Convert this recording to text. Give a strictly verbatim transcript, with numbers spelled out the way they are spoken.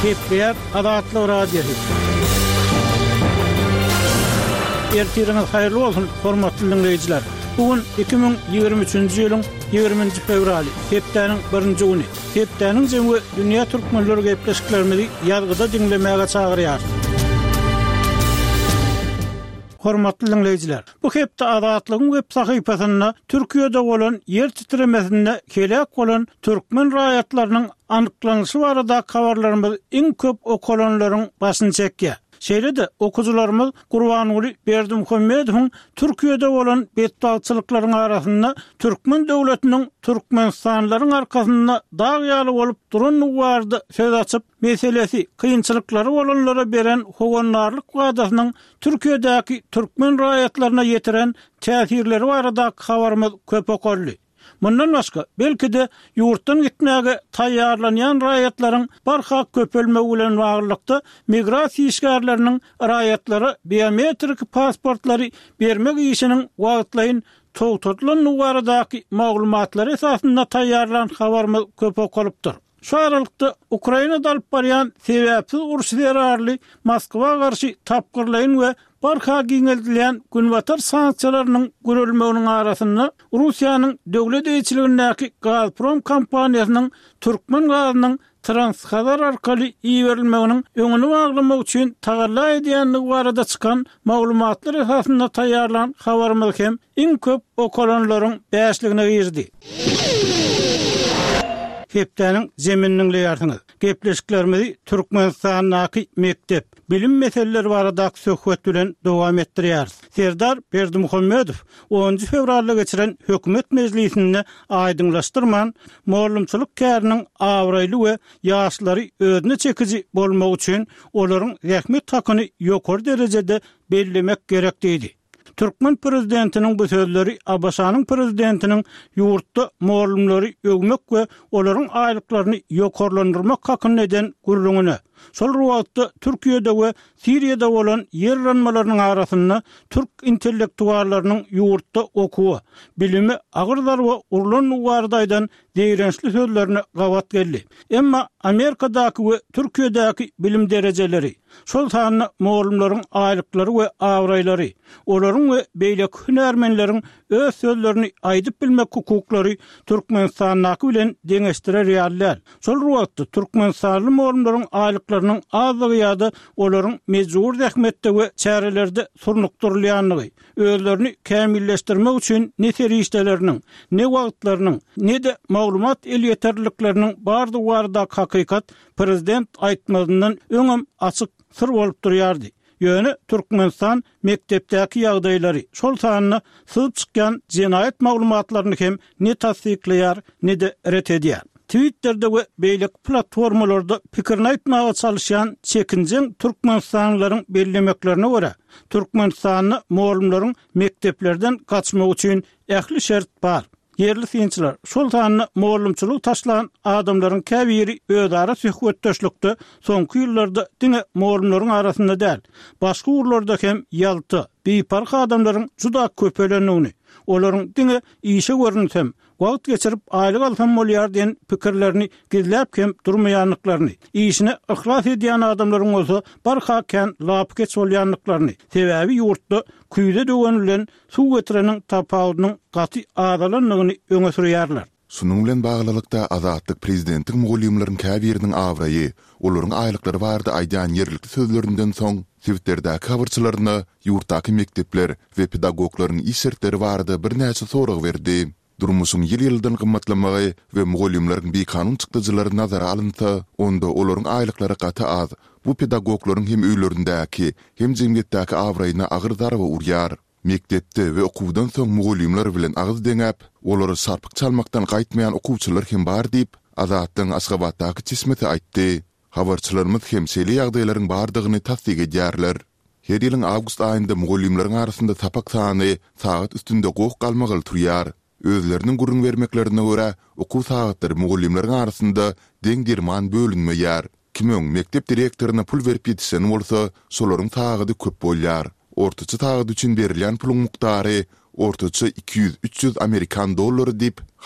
Gepleýär Azatlyk radiosu. Ertiriniz haýyrly bolsun, hormatly dinleýijiler. Bugün iki bin ýygrimi üçinji ýylyň ýygrimiňji fevraly, hepdeniň birinji güni. Hepdeniň jemgy dünýä türkmenleri gepleşiklerimizi ýazgyda dinlemäge çagyrýar. Hormatly dinleýijiler, bu hepde Azatlygyň web sahypasyna Türkiýede bolan ýer titremesinde kelek bolan türkmen raýatlarynyň anyklanyşy barada habarlarymyz iň köp okulanlaryň başyny çekýär. Şeýle-de okujularymyz Gurbanuly Berdimuhammedowyň Türkiýede bolan betdagçylyklaryň arasynda türkmen döwletiniň türkmenstanlaryň arkasynda dagýaly bolup duran wardy söz açyp meselesi kynçylyklary bolanlara beren howannarlyk wadasynyň Türkiýedäki türkmen raýatlaryna ýetiren täsirleri barada habarymyz köp okurly. Mundan başga belki de ýurtdan gitmäge taýýarlanýan raýatlaryň barha köpelme bilen baglykda migrasiýa işgärleriniň raýatlary biometrik pasportlary bermek işiniň wagtlaýyn togtatylan baradaky maglumatlary esasynda taýýarlan habarymyz köp okulypdyr. Şu aralykda Ukrainada alyp barýan sebäpsiz uruş zerarly Moskwa garşy tapgyrlaýyn we barha giňeldilen günwatar sanksiýalarynyň görülmeginiň arasynda Russiýanyň döwlet eýçiligindäki Gazprom kompaniýasynyň türkmen gazynyň Transkazar arkaly iýerilmeginiň öňüni baglamak üçin tagarla edýänligi barada çykan maglumatlar esasynda taýýarlan habarymyz hem iň köp okulanlaryň bäşligine girdi. Hepdeniň zeminiň leýärsiňiz. Gepleşiklerimizi Türkmenistanyň mektep bilim meseleleri barada söhbet bilen dowam etdirýär. Serdar Berdimuhammedow onuncu fevralda geçiren hökümet meclisinde aýdyňlaşdyrman, mollumçylyk käriniň awraýly we ýaşlary özüne çekiji bolmak üçin olaryň rahmet hakyny ýokary derejede bellemek gerek diýdi. Türkmen prezidentiniň bu sözleri Abaşanyň prezidentiniň ýurtda mollumlary ögmek we olaryň aýlyklaryny ýokarlandyrmak hakyny eden gurrungyna. Şol wagtda Türkiýede we Siriýede bolan ýerlenmelerini arasynda türk intellektuallarynyň ýurtda okuwy, bilimi agyrdar we urlan wardaýdan deýrençli sözlerini gawat geldi. Emma Amerikadaky we Türkiýedäki bilim derejeleri, şol sanyny mollumlaryň aýlyklary we awraýlary, olaryň we beýlek hünärmenleriň öz sözlerini aýdyp bilmek hukuklary Türkmenistanyň bilen deňeşdirer ýalylar. Şol wagtda Türkmenistanly mollumlaryň aýlyklarynyň azlygy ýa-da olaryň mejbur rahmetde we çärelerde surnukdurulýanlygy, özlerini kämilleşdirmek üçin ne serişdeleriniň, ne wagtlarynyň, ne de maglumat el ýeterlikleriniň bardy warda hakykat prezident aýtmazyndan öňem açyk sır bolup durýardy. Ýöne Türkmenistan mektepdäki ýagdaýlary şol sanyny syzyp çykýan jenaýat maglumatlaryny hem ne tasdikleýär, ne de ret edýär. Twitter'de we beýlek platformalarda pikirini aýtmaga çalışan çekinjen türkmenistanlylaryň bellemeklerine görä, Türkmenistanyň mollumlaryň mekteplerden kaçmak üçin ähli şert bar. Yerli synçylar şol sanyny mollumçylyk taşlan adamlaryň käbiri özara söhbetdeşlikde soňky ýyllarda diňe mollumlaryň arasynda däl, başga urlarda hem ýalty, beýpark adamlaryň juda köpelenigini, olaryň diňe işe görünsem wagt geçirip aýlyk alsam bolýar diýen pikirlerini gizläp hem durmaýanlyklaryny, işine ihlas edýän adamlaryň bolsa barha kän lap geç bolýanlyklaryny, sebäbi ýurtda küýde döwenilen suw getireniň tapawynyň gaty adalanlygyny öňe sürýärler. Şunun bilen baglylykda Azatlyk prezidentiň mogulymlaryň käbiriniň awraýy, olaryň aýlyklary bardy aýdan ýerlikli sözlerinden soň Twitter'däki habarçylaryna ýurtdaky mektepler we pedagoglaryň işertleri bardy birnäçe sorag berdi. Durmuşyň ýyl-ýyldan gymmatlamagy we mogulymlaryň bir kanun çykdyjylary nazara alynsa, onda olaryň aýlyklary gaty az. Bu pedagoglaryň hem öýlerindäki, hem jemgyýetdäki awraýyna agyr darba urýar. Mektepde we okuwdan soň mogulymlar bilen agyz deňäp, olary sarpyk çalmakdan gaýtmaýan okuwçylar hem bar diýip, Azatlyň Aşgabatdaky çismeti aýtdy. Habarçylarymyz hem şeýle ýagdaýlaryň bardygyny tasdik edýärler. Her ýylyň awgust aýynda mogulymlaryň arasynda tapak sany saat üstünde gowuk galmagy turýar. Özlerinin gurrun vermeklerine göre okuw saatları mogulymlaryň arasynda deň dirman bölünmeýär. Kimöň mektep direktoruna pul berip ýetişen bolsa, şolaryň taýydy köp bolýar. Ortaça taýydy üçin berilýän puluň muktary ortaça iki yüz üç yüz Amerikan dollary diýip